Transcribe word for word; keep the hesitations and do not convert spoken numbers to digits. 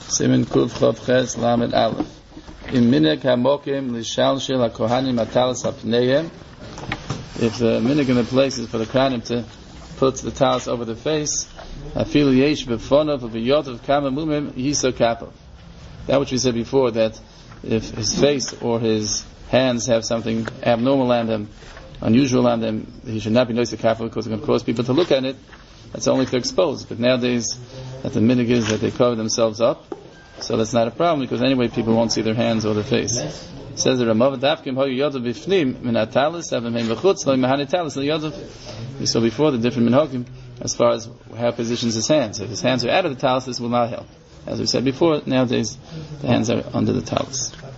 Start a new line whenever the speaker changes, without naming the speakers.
Simin Kuf Chav Ches Lamed Aleph. In Minig HaMokim Lishalshel HaKohanim HaTalis HaPneihem. If the minig in the place is for the Kohanim to put the talis over the face, Afilu Yesh B'Fonov V'Yotov Kama Mumim Yiso Kapov. That which we said before, that if his face or his hands have something abnormal on them, unusual on them, he should not be noisy kapov because it's going to cause people to look at it. That's only if they're exposed. But nowadays, that the minig is that they cover themselves up, so that's not a problem because anyway people won't see their hands or their face. It says the Ramav Dafkim Hoyu Yodav Bifnim Minatalis Avim Bechutz Lo Mahanitalis Lo Yodav. We saw before the different minhagim as far as how he positions his hands. If his hands are out of the talis, this will not help. As we said before, nowadays the hands are under the talis.